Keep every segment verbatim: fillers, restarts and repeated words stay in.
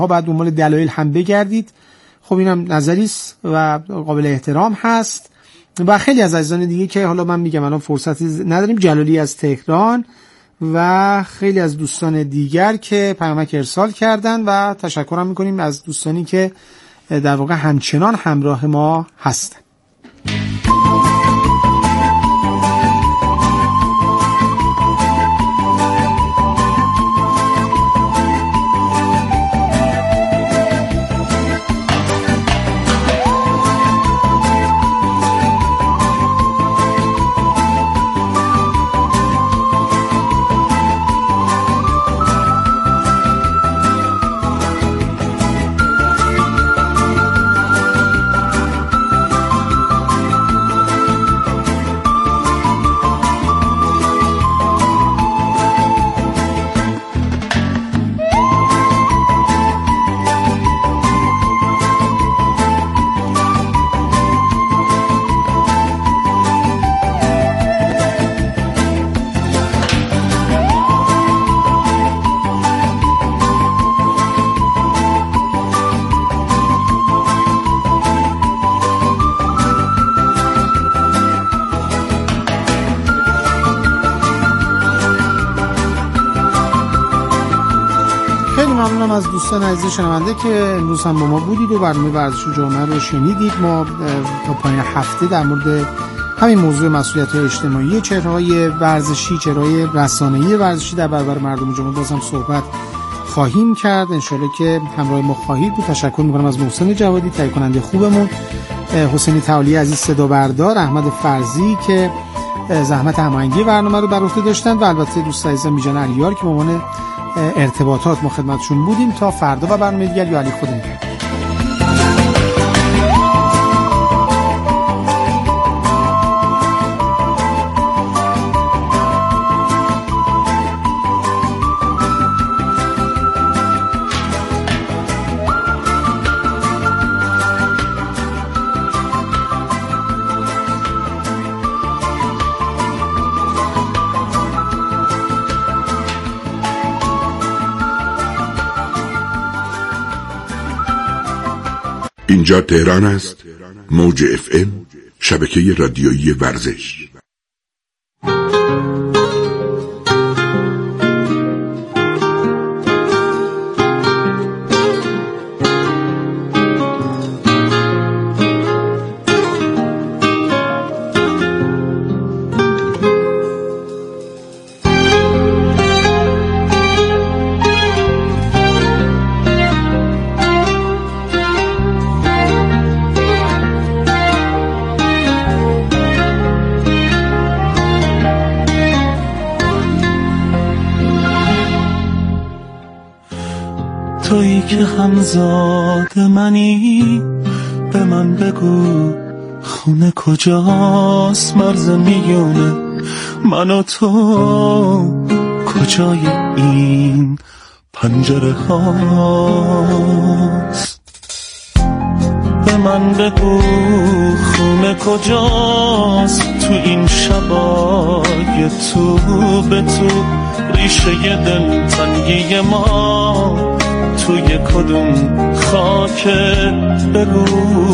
ها باید دنبال دلایل هم بگردید. خب اینم نظری است و قابل احترام هست. و خیلی از عزیزان دیگه که حالا من میگم الان فرصتی نداریم، جلالی از تهران و خیلی از دوستان دیگر که پیامک ارسال کردن و تشکرم میکنیم از دوستانی که در واقع همچنان همراه ما هستن. از دوستان عزیز شنونده که امروز هم با ما بودید و برنامه ورزش و جامعه رو شنیدید. ما تا پایان هفته در مورد همین موضوع مسئولیت‌های اجتماعی، چهره‌های ورزشی، چهره‌های رسانه‌ای ورزشی در برابر مردم جامعه باز هم صحبت خواهیم کرد. انشالله که همراه ما خواهید بود. تشکر می‌کنم از محسن جوادی تهیه کننده خوبمون، حسینی تعالی عزیز صدا بردار، احمد فرزی که زحمت هماهنگی برنامه رو بر عهده داشتن و البته دوست عزیزم میجان علیار که به عنوان ارتباطات ما خدمتشون بودیم. تا فردا و برنامه دیگر، یا علی خدا نگهدار. اینجا تهران است. موج اف ام، شبکه رادیویی ورزش. تویی که همزاد منی، به من بگو خونه کجاست، مرز میونه من و تو کجای این پنجره هاست. به من بگو خونه کجاست، تو این شبای تو به تو ریشه دل تنگی ما توی کدوم خاکه، بگو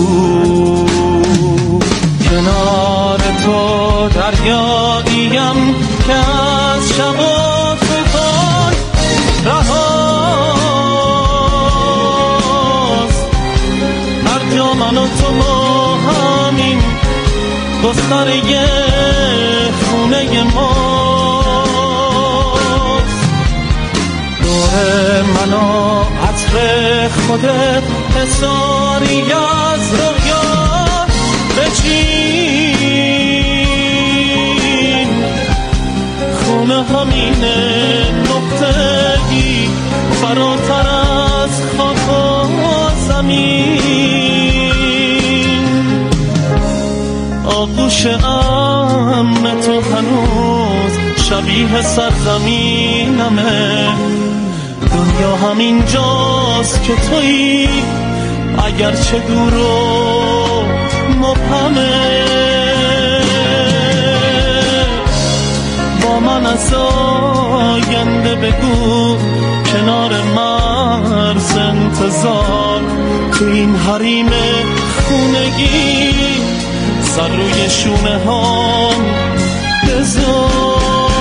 کنار تو دریاییم که از شب و طوفان رهاست. هر جا من و تو ما همین گستره خونه ماست. دور منو عطر خودت حساری از رویا بچین، خونه همینه نقطه‌ای فراتر از خاک و زمین. آغوش امن تو هنوز شبیه سرزمینمه، دنیا همین جاست که تویی اگرچه دور و مبهمه. با من از آینده بگو که کنار مرز انتظار، تو این حریم خونگی سر روی شونه هام بذار.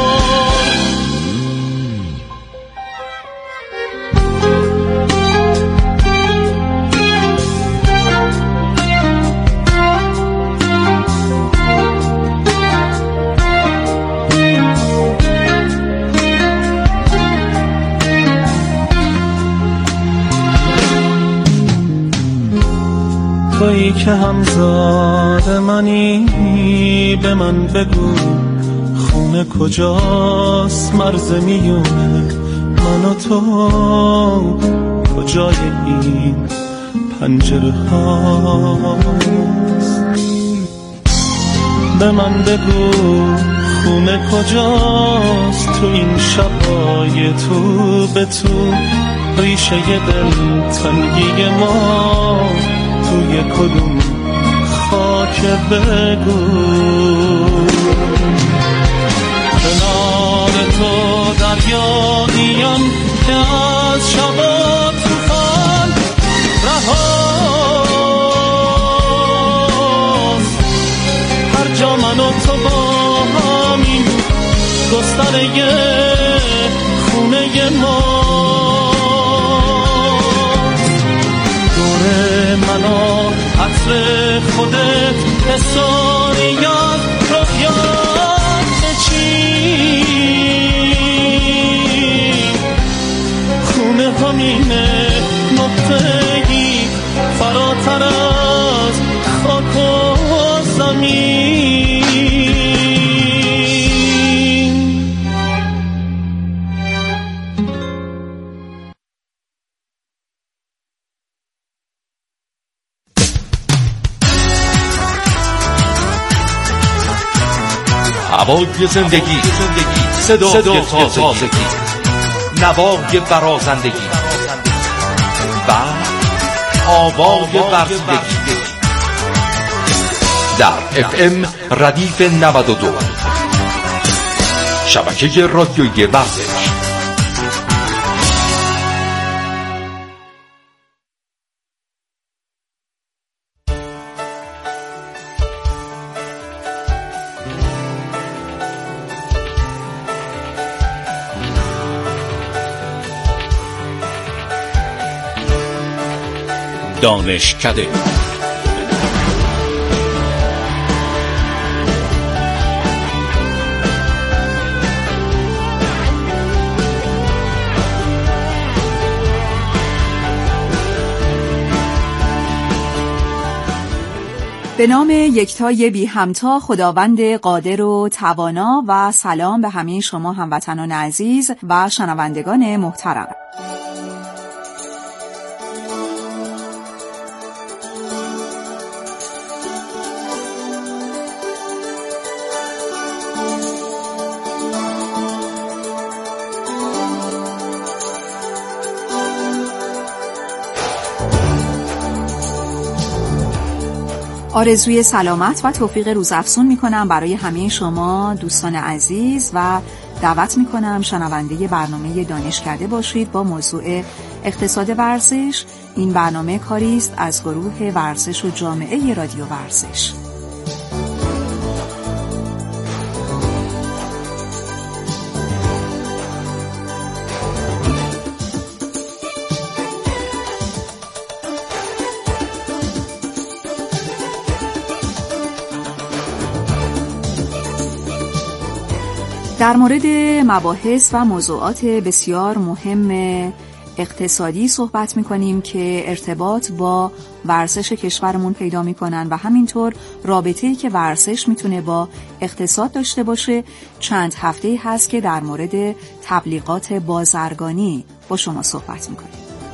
تویی که همزاد منی، به من بگو خونه کجاست، مرز میونه من و تو کجای این پنجره هاست. به من بگو خونه کجاست، تو این شبای تو به تو، ریشه دل تنگی ما توی کدوم خاک بگو. کنار تو دریاییم که از شبا طوفان رهاست، هر جا من و تو با همین گستره خونه ما. منو عطر خودت حسانیات رویات چی، خونه همینه نقطه‌ای فراتر از خاک و زمین. هوای زندگی، صدای تازگی، نوای برازندگی و آوای ورزیدگی در اف ام ردیف نود و دو، شبکه رادیویی ورزش. دانشکده به نام یکتای بی همتا خداوند قادر و توانا و سلام به همه شما هموطنان عزیز و شنوندگان محترم. آرزوی سلامت و توفیق روزافزون میکنم برای همه شما دوستان عزیز و دعوت میکنم شنونده برنامه دانشکده باشید با موضوع اقتصاد ورزش. این برنامه کاری است از گروه ورزش و جامعه رادیو ورزش. در مورد مباحث و موضوعات بسیار مهم اقتصادی صحبت می‌کنیم که ارتباط با ورزش کشورمون پیدا می‌کنن و همینطور رابطه‌ای که ورزش میتونه با اقتصاد داشته باشه. چند هفته‌ای هست که در مورد تبلیغات بازرگانی با شما صحبت می‌کنیم.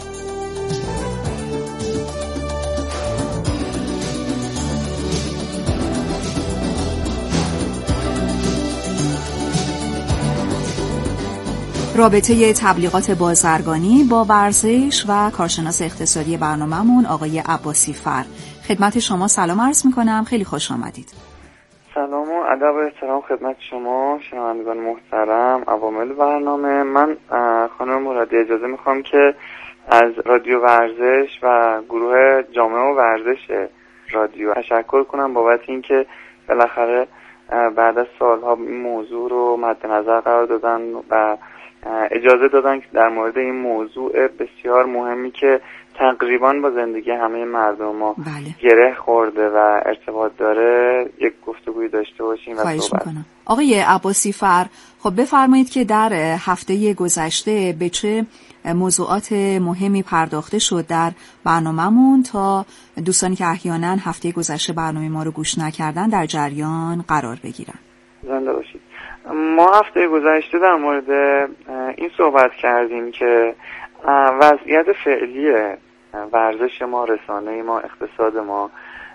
رابطه تبلیغات بازرگانی با ورزش و کارشناس اقتصادی برنامه‌مون آقای عباسی فر. خدمت شما سلام عرض می‌کنم، خیلی خوش آمدید. سلام و ادب و احترام خدمت شما شنوندگان محترم. عوامل برنامه، من خانم مرادی اجازه میخوام که از رادیو ورزش و گروه جامعه و ورزش رادیو تشکر کنم بابت اینکه بالاخره بعد از سالها این موضوع رو مد نظر قرار دادن و اجازه دادن که در مورد این موضوع بسیار مهمی که تقریبا با زندگی همه مردم ما بله. گره خورده و ارتباط داره یک گفتگوی داشته باشیم. و خواهش میکنم. آقای عباسی فر، خب بفرمایید که در هفته گذشته به چه موضوعات مهمی پرداخته شد در برنامه‌مون تا دوستانی که احیانا هفته گذشته برنامه ما رو گوش نکردن در جریان قرار بگیرن. زنده باشید. ما هفته گذشته در مورد این صحبت کردیم که وضعیت فعلی ورزش ما، رسانه ما، اقتصاد ما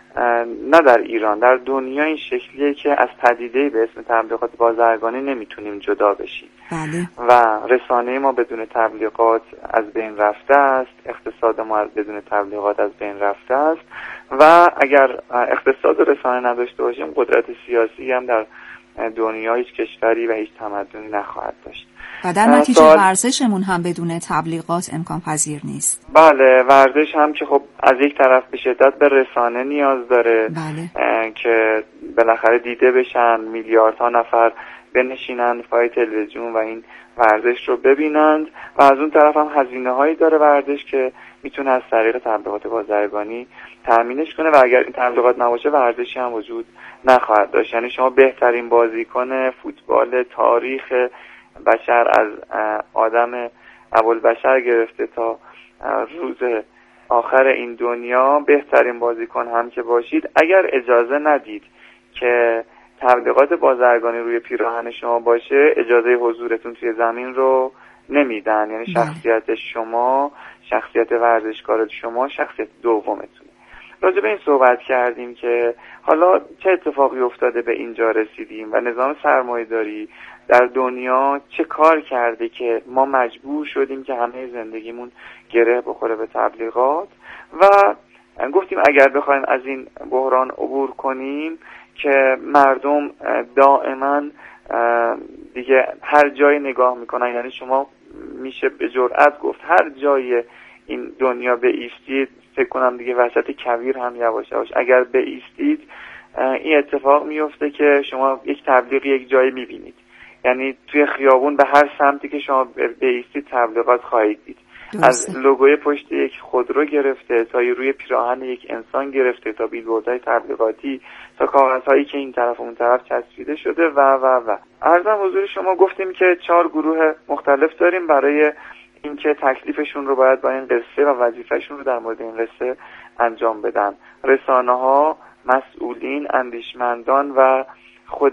نه در ایران، در دنیا این شکلیه که از پدیده‌ای به اسم تبلیغات بازرگانی نمیتونیم جدا بشیم. بله. و رسانه ما بدون تبلیغات از بین رفته است، اقتصاد ما بدون تبلیغات از بین رفته است و اگر اقتصاد و رسانه نداشته باشیم قدرت سیاسی هم در دنیا هیچ کشوری و هیچ تمدنی نخواهد داشت. و در نتیجه سال... ورزشمون هم بدون تبلیغات امکان پذیر نیست. بله، ورزش هم که خب از یک طرف به شدت به رسانه نیاز داره. بله. که بالاخره دیده بشن، میلیاردها نفر بنشینن پای تلویزیون و این ورزش رو ببینند و از اون طرف هم هزینه هایی داره ورزش که میتونه از طریق تبلیغات بازرگانی تامینش کنه و اگر این تبلیغات نباشه ورزشی هم وجود نخواهد داشت. یعنی شما بهترین بازیکن فوتبال تاریخ بشر از آدم ابوالبشر گرفته تا روز آخر این دنیا بهترین بازیکن هم که باشید، اگر اجازه ندید که تبلیغات بازرگانی روی پیراهن شما باشه اجازه حضورتون توی زمین رو نمیدن. یعنی شخصیت شما، شخصیت ورزشکار شما شخصیت دومتونه. راجع به این صحبت کردیم که حالا چه اتفاقی افتاده به اینجا رسیدیم و نظام سرمایه‌داری در دنیا چه کار کرده که ما مجبور شدیم که همه زندگیمون گره بخوره به تبلیغات و گفتیم اگر بخوایم از این بحران عبور کنیم که مردم دائما دیگه هر جای نگاه میکنن، یعنی شما میشه به جرئت گفت هر جای این دنیا به ایستید، فکر کنم دیگه وسط کویر هم یواش یواش اگر به ایستید این اتفاق میفته که شما یک تبلیغ یک جایی میبینید. یعنی توی خیابون به هر سمتی که شما به ایستید تبلیغات خواهید دید. از لوگوی پشت یک خودرو گرفته تا روی پیراهن یک انسان گرفته تا بیلبوردهای تبلیغاتی تا کاغذهایی که این طرف و اون طرف چسبیده شده و و و عرضم حضور شما گفتیم که چهار گروه مختلف داریم برای اینکه تکلیفشون رو باید با این قصه و وظیفهشون رو در مورد این قصه انجام بدن. رسانه‌ها، مسئولین، اندیشمندان و خود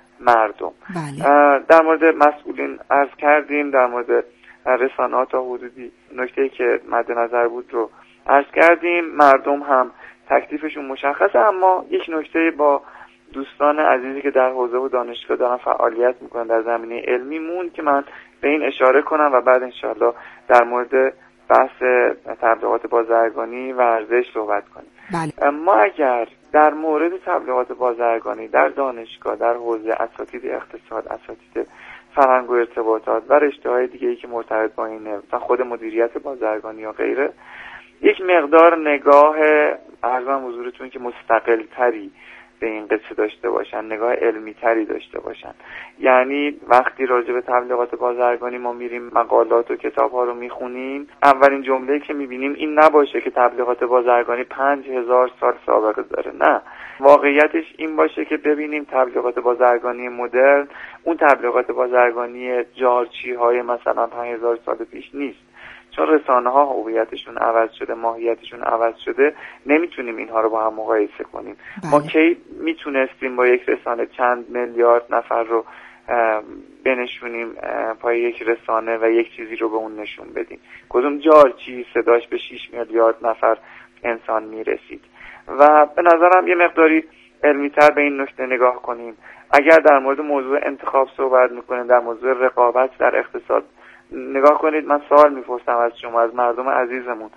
مردم. بله. در مورد مسئولین عرض کردیم، در مورد رسانه‌ها تا حدودی نکته‌ای که مد نظر بود رو عرض کردیم. مردم هم تکلیفشون مشخصه، اما یک نکته با دوستان عزیزی که در حوزه و دانشگاه دارن فعالیت میکنن در زمینه علمی مون که من به این اشاره کنم و بعد انشاءالله در مورد بحث تبلیغات بازرگانی و ورزش صحبت کنیم. بله. ما اگر در مورد تبلیغات بازرگانی در دانشگاه، در حوزه اساتید اقتصاد، اساتید فرهنگ و ارتباطات و رشته‌های دیگه‌ای که مرتبط با اینه و خود مدیریت بازرگانی و غیره یک مقدار نگاه عرضم حضورتون که مستقل تری به این قصه داشته باشن، نگاه علمی تری داشته باشن. یعنی وقتی راجع به تبلیغات بازرگانی ما میریم مقالات و کتاب ها رو میخونیم، اولین جمله‌ای که میبینیم این نباشه که تبلیغات بازرگانی پنج هزار سال سابقه داره. نه، واقعیتش این باشه که ببینیم تبلیغات بازرگانی مدرن اون تبلیغات بازرگانی جارچی های مثلا پنج هزار سال پیش نیست. چون رسانه ها هویتشون عوض شده، ماهیتشون عوض شده، نمیتونیم اینها رو با هم مقایسه کنیم. بله. ما کی میتونستیم با یک رسانه چند میلیارد نفر رو بنشونیم پای یک رسانه و یک چیزی رو به اون نشون بدیم؟ کدوم جارچی صداش به شش میلیارد نفر انسان میرسید؟ و به نظرم یه مقداری علمی‌تر به این نکته نگاه کنیم. اگر در مورد موضوع انتخاب صحبت میکنیم، در موضوع رقابت در اقتصاد نگاه کنید، من سوال میپرسم از شما، از مردم عزیزمون،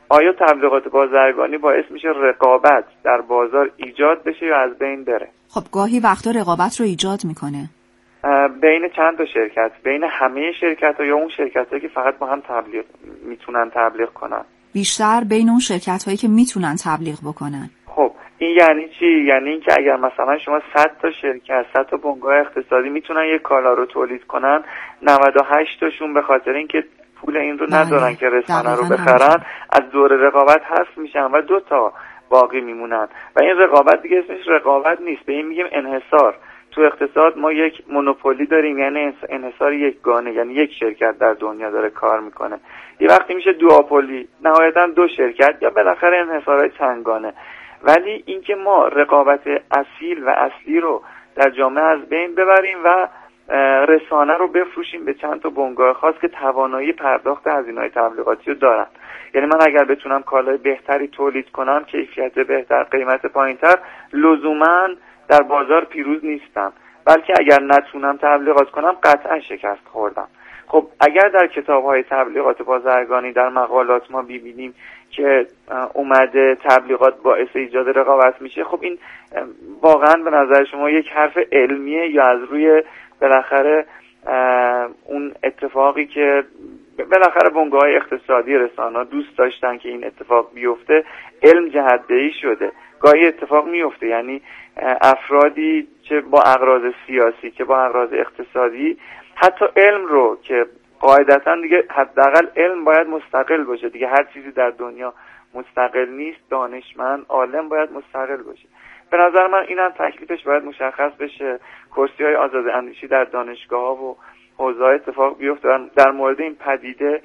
آیا تبلیغات بازرگانی باعث میشه رقابت در بازار ایجاد بشه یا از بین بره؟ خب گاهی وقتا رقابت رو ایجاد میکنه بین چند تا شرکت، بین همه شرکت‌ها یا اون شرکت‌هایی که فقط با هم تبلیغ میتونن تبلیغ کنن؟ بیشتر بین اون شرکت‌هایی که میتونن تبلیغ بکنن. خب این یعنی چی؟ یعنی اینکه اگر مثلا شما صد تا شرکت، صد تا بنگاه اقتصادی میتونن یک کالا رو تولید کنن، نود و هشت تاشون به خاطر اینکه پول این رو ندارن که رسانه رو بخرن از دور رقابت حذف میشن و دو تا باقی میمونن و این رقابت دیگه اسمش رقابت نیست، به این میگیم انحصار. تو اقتصاد ما یک مونوپولی داریم، یعنی انحصار یک گانه، یعنی یک شرکت در دنیا داره کار میکنه. یه وقتی میشه دوآپولی، نهایتا دو شرکت یا بالاخره انحصارهای چندگانه. ولی اینکه ما رقابت اصیل و اصلی رو در جامعه از بین ببریم و رسانه رو بفروشیم به چند تا بنگاه خاص که توانایی پرداخت هزینه‌های تبلیغاتی رو دارن. یعنی من اگر بتونم کالای بهتری تولید کنم، کیفیت بهتر، قیمت پایینتر، لزوماً در بازار پیروز نیستم، بلکه اگر نتونم تبلیغات کنم قطعا شکست خوردم. خب اگر در کتاب‌های تبلیغات بازرگانی در مقالات ما ببینیم که اومده تبلیغات باعث ایجاد رقابت میشه، خب این واقعا به نظر شما یک حرف علمیه یا از روی بالاخره اون اتفاقی که بالاخره بنگاه‌های اقتصادی رسانه‌ها دوست داشتن که این اتفاق بیفته، علم جهت‌دهی شده؟ گاهی اتفاق میفته، یعنی افرادی چه با اغراض سیاسی که با اغراض اقتصادی، حتی علم رو که قاعدتاً دیگه حداقل علم باید مستقل باشه دیگه، هر چیزی در دنیا مستقل نیست، دانشمند عالم باید مستقل باشه. به نظر من اینم تکلیفش باید مشخص بشه، کرسی‌های آزاد اندیشی در دانشگاه‌ها و حوزه‌های اتفاق بیفته. در مورد این پدیده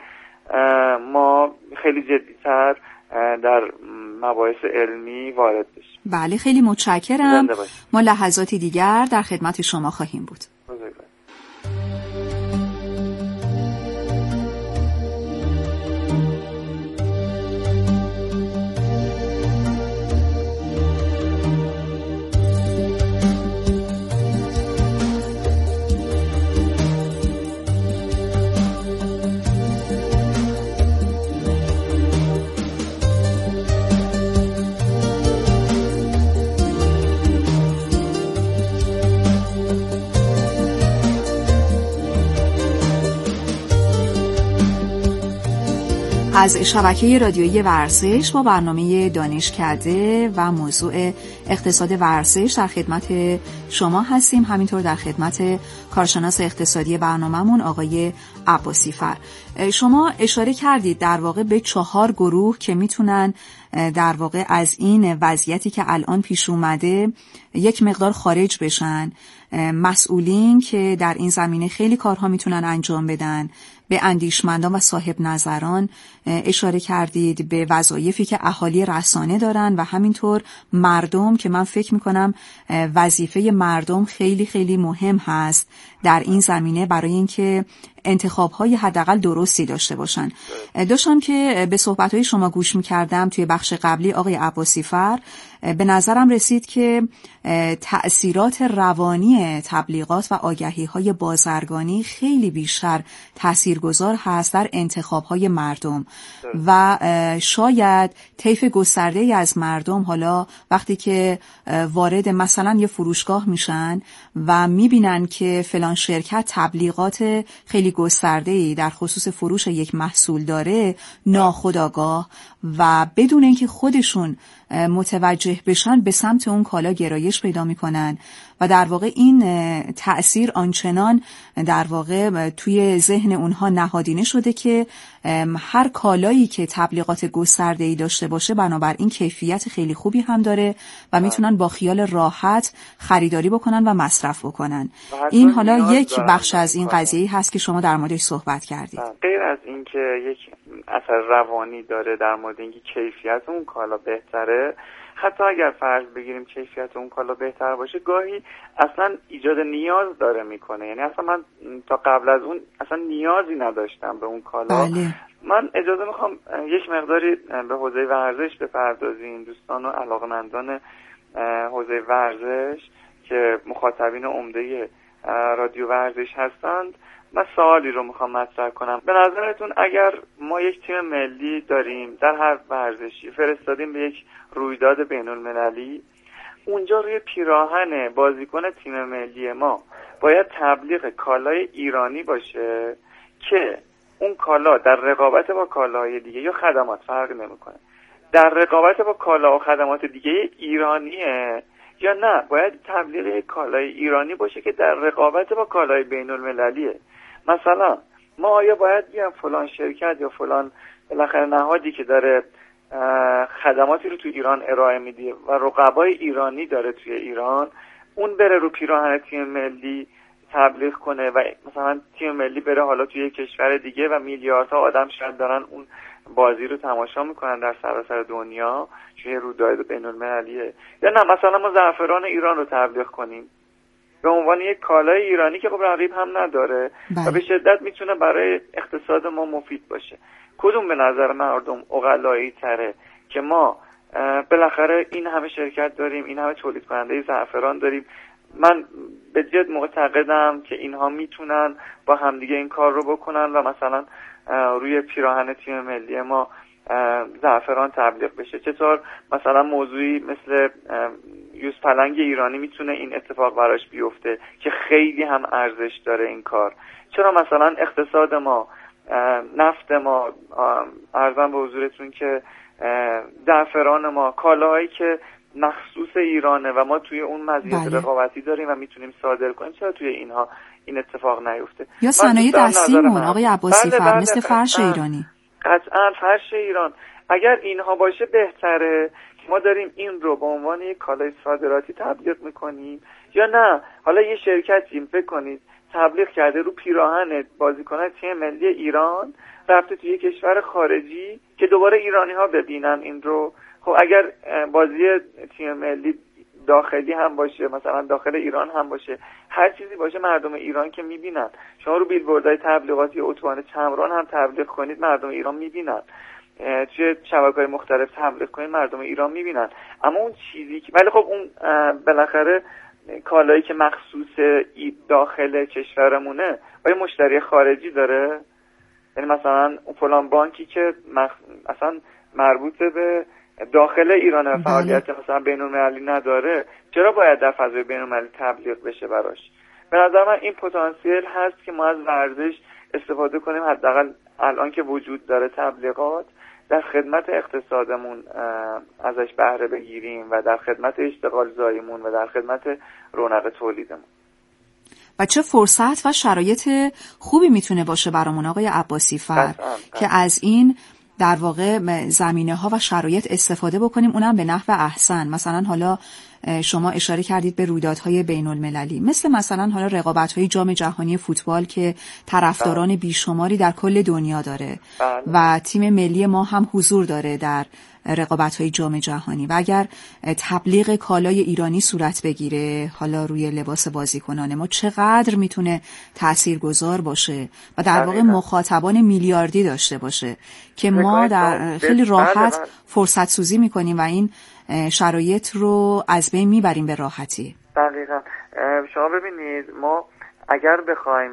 ما خیلی جدی‌تر در مباحث علمی وارد بشیم. بله خیلی متشکرم. ما لحظاتی دیگر در خدمت شما خواهیم بود. بزرگوار. از شبکه رادیویی ورزش با برنامه دانشکده و موضوع اقتصاد ورزش در خدمت شما هستیم. همینطور در خدمت کارشناس اقتصادی برنامه‌مون آقای عباسی فر. شما اشاره کردید در واقع به چهار گروه که میتونن در واقع از این وضعیتی که الان پیش اومده یک مقدار خارج بشن. مسئولین که در این زمینه خیلی کارها میتونن انجام بدن، به اندیشمندان و صاحب نظران اشاره کردید، به وظایفی که اهالی رسانه دارن و همینطور مردم که من فکر میکنم وظیفه مردم خیلی خیلی مهم هست در این زمینه برای اینکه انتخاب‌های حداقل درستی داشته باشن. داشتم که به صحبت‌های شما گوش می‌کردم توی بخش قبلی آقای عباسی فر، به نظرم رسید که تأثیرات روانی تبلیغات و آگهی‌های بازرگانی خیلی بیشتر تاثیرگذار هست در انتخاب‌های مردم و شاید طیف گسترده‌ای از مردم حالا وقتی که وارد مثلا یه فروشگاه میشن و میبینن که فلان شرکت تبلیغات خیلی گسترده‌ای در خصوص فروش یک محصول داره، ناخودآگاه و بدون اینکه خودشون متوجه بشن به سمت اون کالا گرایش پیدا میکنن و در واقع این تأثیر آنچنان در واقع توی ذهن اونها نهادینه شده که هر کالایی که تبلیغات گسترده‌ای داشته باشه بنابراین کیفیت خیلی خوبی هم داره و میتونن با خیال راحت خریداری بکنن و مصرف بکنن. این حالا یک بخش از این قضیه هست که شما در موردش صحبت کردید. غیر از این که یک اثر روانی داره در مورد اینکه کیفیت اون کالا بهتره، حتی اگر فرض بگیریم کیفیت اون کالا بهتر باشه، گاهی اصلا ایجاد نیاز داره میکنه. یعنی اصلا من تا قبل از اون اصلا نیازی نداشتم به اون کالا. بله. من اجازه میخوام یک مقداری به حوزه ورزش بپردازیم. دوستان و علاقمندان حوزه ورزش که مخاطبین عمده رادیو ورزش هستند، من سوالی رو میخوام مطرح کنم. به نظرتون اگر ما یک تیم ملی داریم در هر ورزشی، فرستادیم به یک رویداد بین المللی، اونجا روی پیراهن بازیکن تیم ملی ما باید تبلیغ کالای ایرانی باشه که اون کالا در رقابت با کالاهای دیگه یا خدمات فرق نمیکنه، در رقابت با کالا و خدمات دیگه ایرانیه، یا نه باید تبلیغ کالای ایرانی باشه که در رقابت با کالای بین المللیه. مثلا ما آیا باید بیام فلان شرکت یا فلان بالاخره نهادی که داره خدماتی رو تو ایران ارائه میده و رقبای ایرانی داره توی ایران، اون بره رو پیراهن تیم ملی تبلیغ کنه و مثلا تیم ملی بره حالا توی کشور دیگه و میلیاردها آدم شاید دارن اون بازی رو تماشا میکنن در سراسر دنیا توی رویداد بین المللیه، یا نه مثلا ما زعفران ایران رو تبلیغ کنیم به عنوان یک کالای ایرانی که خب رقیب هم نداره بله. و به شدت میتونه برای اقتصاد ما مفید باشه. کدوم به نظر مردم عقلایی تره که ما بالاخره این همه شرکت داریم، این همه تولید کننده زعفران داریم، من به جد معتقدم که اینها میتونن با همدیگه این کار رو بکنن و مثلا روی پیراهن تیم ملی ما زعفران تبلیغ بشه. چطور مثلا موضوعی مثل یوز پلنگ ایرانی میتونه این اتفاق براش بیفته که خیلی هم ارزش داره این کار. چرا مثلا اقتصاد ما، نفت ما، عرضم به حضورتون که زعفران ما، کالاهایی که مخصوص ایرانه و ما توی اون مزیت رقابتی داریم و میتونیم صادر کنیم، چرا توی اینها این اتفاق نیفته؟ یا صنایع دستیمون آقای عباسی فر مثل فرش ایرانی. قطعا فرش ایران اگر اینها باشه بهتره که ما داریم این رو به عنوان یک کالای صادراتی تبلیغ میکنیم، یا نه حالا یه شرکتی فکر کنید تبلیغ کرده رو پیراهن بازیکنان تیم ملی ایران رفته توی کشور خارجی که دوباره ایرانی ها ببینن این رو. خب اگر بازی تیم ملی داخلی هم باشه، مثلا داخل ایران هم باشه، هر چیزی باشه، مردم ایران که میبینن. شما رو بیلبوردهای تبلیغاتی اتوبان چمران هم تبلیغ کنید مردم ایران میبینن، توی شبکه‌های مختلف تبلیغ کنید مردم ایران میبینن. اما اون چیزی که ولی خب اون بالاخره کالایی که مخصوص داخل کشورمونه آیا مشتری خارجی داره؟ یعنی مثلا اون فلان بانکی که مخ... اصلا مربوط به داخل ایران و فعالیت مثلا بین‌المللی نداره، چرا باید در فضای بین‌المللی تبلیغ بشه براش؟ به نظر من این پتانسیل هست که ما از ورزش استفاده کنیم، حداقل الان که وجود داره تبلیغات، در خدمت اقتصادمون ازش بهره بگیریم و در خدمت اشتغال زاییمون و در خدمت رونق تولیدمون. و چه فرصت و شرایط خوبی میتونه باشه برامون آقای عباسی فر که از این در واقع زمینه ها و شرایط استفاده بکنیم، اونم به نحو احسن. مثلا حالا شما اشاره کردید به رویدادهای بین المللی، مثل مثلا حالا رقابت‌های جام جهانی فوتبال که طرفداران بیشماری در کل دنیا داره و تیم ملی ما هم حضور داره در رقابت‌های جام جهانی، و اگر تبلیغ کالای ایرانی صورت بگیره حالا روی لباس بازیکنان ما، چقدر میتونه تاثیرگذار باشه و در واقع مخاطبان میلیاردی داشته باشه که ما در خیلی راحت فرصت سوزی میکنیم و این شرایط رو از بین میبریم به راحتی. دقیقاً. شما ببینید ما اگر بخوایم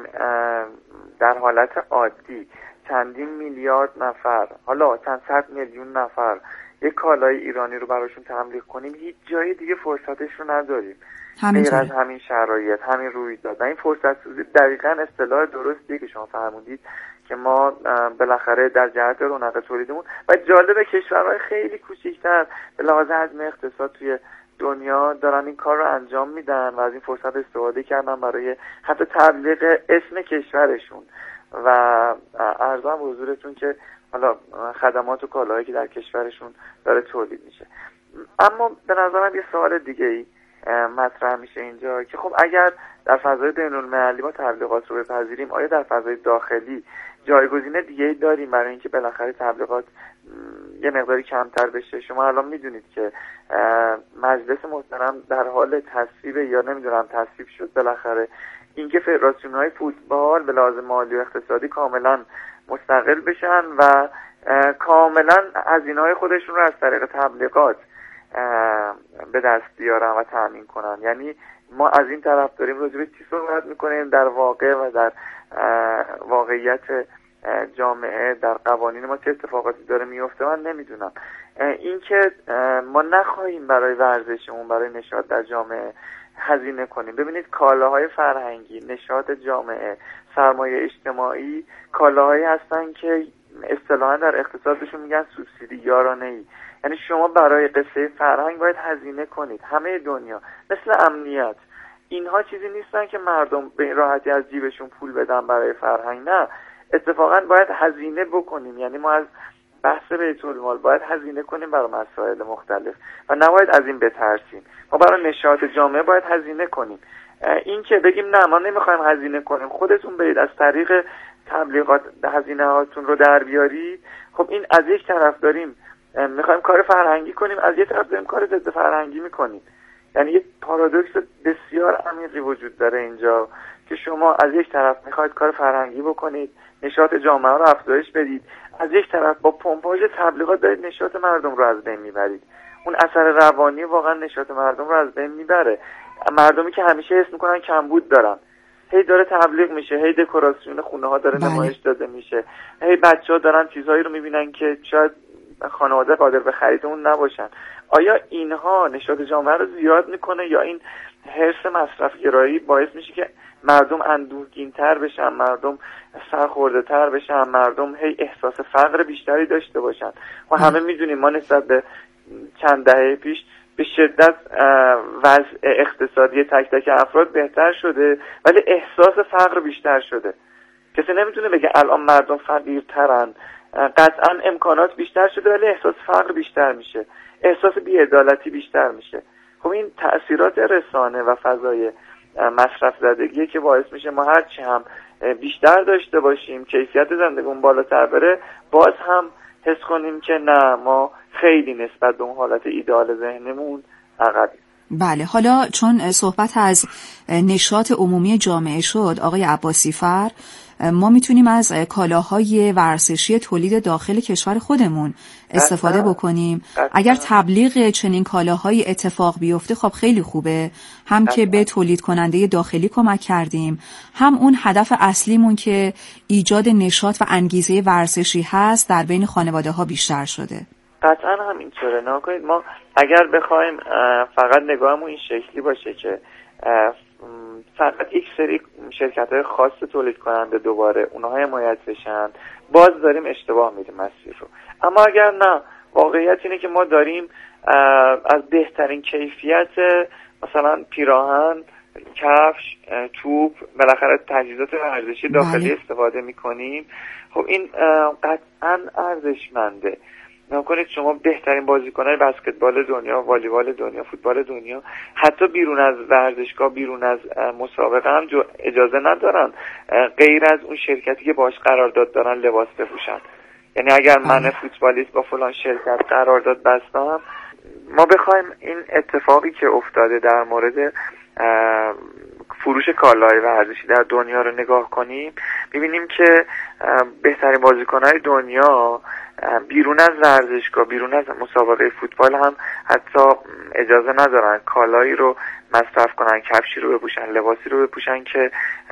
در حالت عادی چندین میلیارد نفر، حالا چند صد میلیون نفر یک کالای ایرانی رو براشون تبلیغ کنیم، هیچ جای دیگه فرصتش رو نداریم غیر از همین شرایط، همین رویداد. و این فرصت سوزی دقیقاً اصطلاح درستی که شما فرمودید که ما بالاخره در جهت رونق تولیدمون و جالب کشورهای خیلی کوچیک‌تر به لحاظ حجم اقتصاد توی دنیا دارن این کار رو انجام میدن و از این فرصت استفاده کردن برای حتی تبلیغ اسم کشورشون و عرضم به حضورتون که حالا خدمات و کالاهایی که در کشورشون داره تولید میشه. اما به نظرم یه سوال دیگه ای مطرح میشه اینجا که خب اگر در فضای بین‌المللی ما تبلیغات رو بپذیریم، آیا در فضای داخلی جایگزین دیگه ای داریم برای اینکه بالاخره تبلیغات یه مقداری کمتر بشه؟ شما الان میدونید که مجلس محترم در حال تصویب یا نمیدونم تصویب شد بالاخره اینکه فدراسیون‌های فوتبال به لحاظ مالی و اقتصادی کاملا مستقل بشن و کاملا هزینه‌های خودشون رو از طریق تبلیغات به دست بیارن و تامین کنن. یعنی ما از این طرف داریم راجع به چی صحبت میکنیم در واقع و در واقعیت جامعه، در قوانین ما چه اتفاقاتی داره میفته من نمیدونم. این که ما نخواهیم برای ورزشمون، برای نشاط در جامعه هزینه کنیم. ببینید کالاهای فرهنگی، نشاط جامعه، سرمایه اجتماعی کالاهایی هستن که اصطلاحاً در اقتصادشون میگن سوبسیدی، یارانه‌ای. یعنی شما برای قصه فرهنگ باید هزینه کنید. همه دنیا مثل امنیت، اینها چیزی نیستن که مردم به راحتی از جیبشون پول بدن برای فرهنگ. نه، اتفاقاً باید هزینه بکنیم. یعنی ما از بحث بیت المال باید هزینه کنیم برای مسائل مختلف و نباید از این بترسیم. ما برای نشاط جامعه باید هزینه کنیم. این که بگیم نه ما نمیخوایم هزینه کنیم، خودتون برید از طریق تبلیغات هزینه هاتون رو در بیارید، خب این از یک طرف داریم میخوایم کار فرهنگی کنیم، از یک طرف داریم کار ضد فرهنگی میکنیم. یعنی یک پارادوکس بسیار عمیقی وجود داره اینجا که شما از یک طرف میخواید کار فرهنگی بکنید، نشاط جامعه رو افزایش بدید، از یک طرف با پمپاژ تبلیغات دارید نشاط مردم رو از بین میبرید. اون اثر روانی واقعا نشاط مردم رو از بین میبره. مردمی که همیشه حس میکنن کمبود دارن، هی داره تبلیغ میشه، هی دکوراسیون خونه ها داره نمایش داده میشه، هی بچه ها دارن چیزهایی رو میبینن که شاید خانواده قادر به خرید اون نباشن. آیا اینها نشاط جامعه رو زیاد میکنه یا این حرص مصرف گرایی باعث میشه که مردم اندوهگین‌تر بشن، مردم سرخورده‌تر بشن، مردم هی احساس فقر بیشتری داشته باشن؟ و همه میدونیم ما نسبت به چند دهه پیش به شدت وضع اقتصادی تک تک افراد بهتر شده ولی احساس فقر بیشتر شده. کسی نمیتونه بگه الان مردم فقیرترن، قطعا امکانات بیشتر شده ولی احساس فقر بیشتر میشه، احساس بی‌عدالتی بیشتر میشه. خب این تأثیرات رسانه و فضای مصرف زدگیه که باعث میشه ما هرچی هم بیشتر داشته باشیم، کیفیت زندگیمون بالاتر بره، باز هم حس کنیم که نه ما خیلی نسبت به اون حالت ایدئال ذهنمون عقبیم. بله، حالا چون صحبت از نشاط عمومی جامعه شد آقای عباسی فر، ما میتونیم از کالاهای ورزشی تولید داخل کشور خودمون استفاده اصلا. بکنیم اصلا. اگر تبلیغ چنین کالاهایی اتفاق بیفته خب خیلی خوبه، هم اصلا. که به تولید کننده داخلی کمک کردیم، هم اون هدف اصلیمون که ایجاد نشاط و انگیزه ورزشی هست در بین خانواده ها بیشتر شده. قطعا همینطوره. نکنید ما اگر بخوایم فقط نگاهمون این شکلی باشه که فقط یک سری شرکت‌های خاص تولید کننده دوباره اونها حمایت بشن، باز داریم اشتباه میدیم مسیر رو. اما اگر نه، واقعیت اینه که ما داریم از بهترین کیفیت مثلا پیراهن، کفش، توپ، بالاخره تجهیزات ورزشی داخلی بله. استفاده میکنیم. خب این قطعا ارزشمنده. نکنید شما بهترین بازیکن‌های بسکتبال دنیا، والیبال دنیا، فوتبال دنیا حتی بیرون از ورزشگاه، بیرون از مسابقه هم اجازه ندارن غیر از اون شرکتی که باش قرارداد دارن لباس بپوشن. یعنی اگر من فوتبالیست با فلان شرکت قرارداد بستم، ما بخوایم این اتفاقی که افتاده در مورد فروش کالای ورزشی در دنیا رو نگاه کنیم، می‌بینیم که بهترین بازیکن‌های دنیا بیرون از ورزشگاه، بیرون از مسابقه فوتبال هم حتی اجازه ندارن کالایی رو مصرف کنن، کفشی رو بپوشن، لباسی رو بپوشن که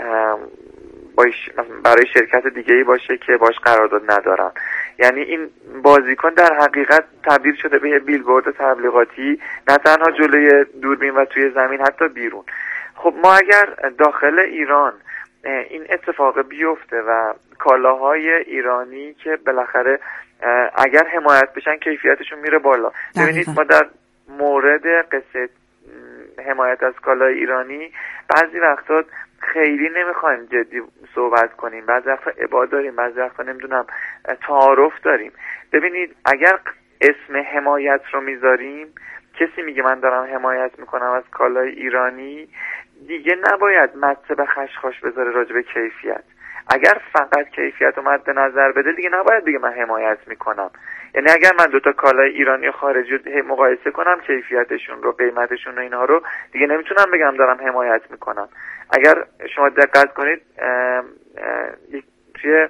برای شرکت دیگه‌ای باشه که باش قرارداد ندارن. یعنی این بازیکن در حقیقت تبدیل شده به یه بیلبورد تبلیغاتی، نه تنها جلوی دوربین و توی زمین، حتی بیرون. خب ما اگر داخل ایران این اتفاق بیفته و کالاهای ایرانی که بالاخره اگر حمایت بشن کیفیتشون میره بالا. ببینید ما در مورد قصه حمایت از کالای ایرانی بعضی وقتا خیلی نمیخوایم جدی صحبت کنیم، بعضی وقتا ابا داریم، بعضی وقتا نمیدونم تعارف داریم. ببینید اگر اسم حمایت رو میذاریم، کسی میگه من دارم حمایت میکنم از کالای ایرانی، دیگه نباید مته به خشخاش بذاره راجع به کیفیت. اگر فقط کیفیت رو مد نظر بده، دیگه نباید بگه من حمایت میکنم. یعنی اگر من دوتا کالای ایرانی و خارجی رو مقایسه کنم، کیفیتشون رو، قیمتشون و اینها رو، دیگه نمیتونم بگم دارم حمایت میکنم. اگر شما دقت کنید توی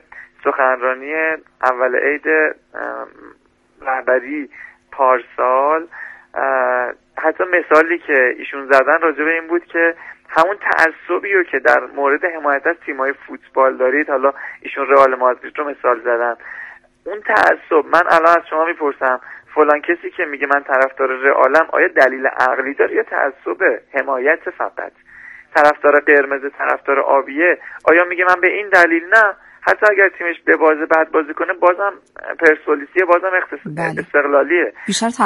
سخنرانی اول عید رهبری پارسال حتی مثالی که ایشون زدن راجع به این بود که همون تعصبی رو که در مورد حمایت از تیم‌های فوتبال دارید، حالا ایشون رئال مادرید رو مثال زدن، اون تعصب، من الان از شما میپرسم فلان کسی که میگه من طرفدار رئالم آیا دلیل عقلی داره یا تعصبه، حمایت فقط؟ طرفدار قرمز، طرفدار آبیه، آیا میگه من به این دلیل؟ نه، حتی اگر تیمش به بازه بعد بازی کنه بازم پرسپولیسیه، بازم اختص... بله. استقلالیه. بیشتر